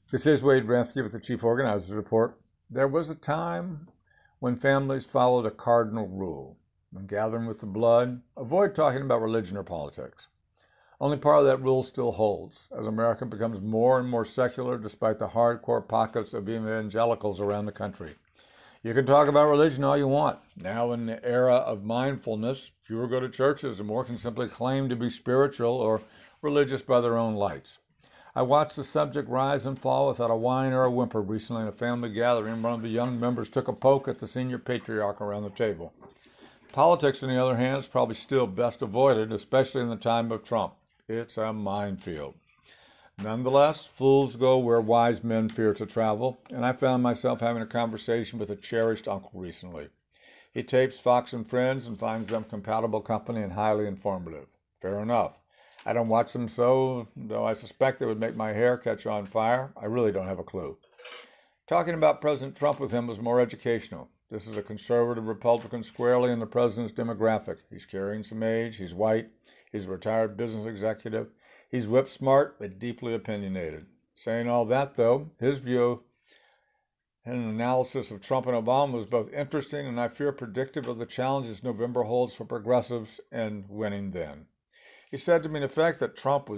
This is Wade Rathke with the Chief Organizers Report. There was a time when families followed a cardinal rule. When gathering with the blood, avoid talking about religion or politics. Only part of that rule still holds, as America becomes more and more secular despite the hardcore pockets of evangelicals around the country. You can talk about religion all you want. Now, in the era of mindfulness, fewer go to churches and more can simply claim to be spiritual or religious by their own lights. I watched the subject rise and fall without a whine or a whimper recently in a family gathering. One of the young members took a poke at the senior patriarch around the table. Politics, on the other hand, is probably still best avoided, especially in the time of Trump. It's a minefield. Nonetheless, fools go where wise men fear to travel, and I found myself having a conversation with a cherished uncle recently. He tapes Fox and Friends and finds them compatible company and highly informative. Fair enough. I don't watch them, so though I suspect they would make my hair catch on fire, I really don't have a clue. Talking about President Trump with him was more educational. This is a conservative Republican squarely in the president's demographic. He's carrying some age, he's white, he's a retired business executive, he's whip smart but deeply opinionated. Saying all that, though, his view and analysis of Trump and Obama was both interesting and I fear predictive of the challenges November holds for progressives and winning then. He said to me in effect that Trump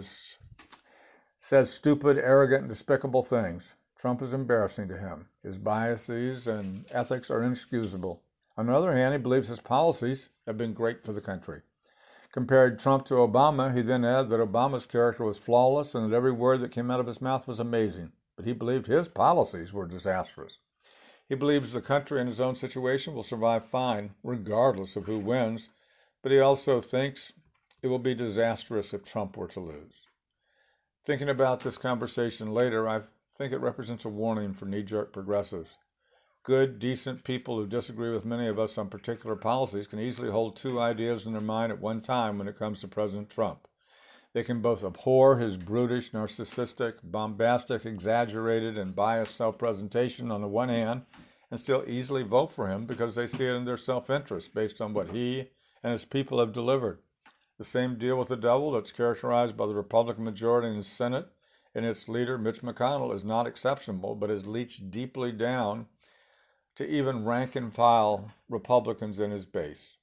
says stupid, arrogant, and despicable things. Trump is embarrassing to him. His biases and ethics are inexcusable. On the other hand, he believes his policies have been great for the country. Compared Trump to Obama, he then added that Obama's character was flawless and that every word that came out of his mouth was amazing. But he believed his policies were disastrous. He believes the country in his own situation will survive fine, regardless of who wins, but he also thinks it will be disastrous if Trump were to lose. Thinking about this conversation later, I think it represents a warning for knee-jerk progressives. Good, decent people who disagree with many of us on particular policies can easily hold two ideas in their mind at one time when it comes to President Trump. They can both abhor his brutish, narcissistic, bombastic, exaggerated, and biased self-presentation on the one hand, and still easily vote for him because they see it in their self-interest based on what he and his people have delivered. The same deal with the devil that's characterized by the Republican majority in the Senate and its leader, Mitch McConnell, is not exceptional, but has leached deeply down to even rank-and-file Republicans in his base.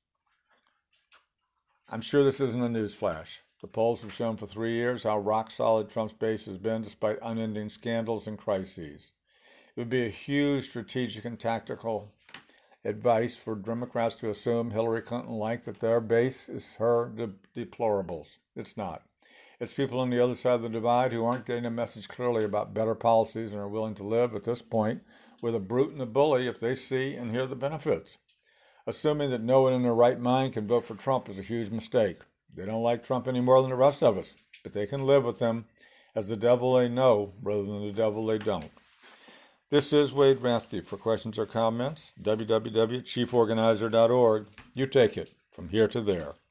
I'm sure this isn't a newsflash. The polls have shown for 3 years how rock-solid Trump's base has been despite unending scandals and crises. It would be a huge strategic and tactical advice for Democrats to assume Hillary Clinton-like that their base is her deplorables. It's not. It's people on the other side of the divide who aren't getting a message clearly about better policies and are willing to live at this point with a brute and a bully if they see and hear the benefits. Assuming that no one in their right mind can vote for Trump is a huge mistake. They don't like Trump any more than the rest of us, but they can live with him as the devil they know rather than the devil they don't. This is Wade Rathke. For questions or comments, www.chieforganizer.org. You take it from here to there.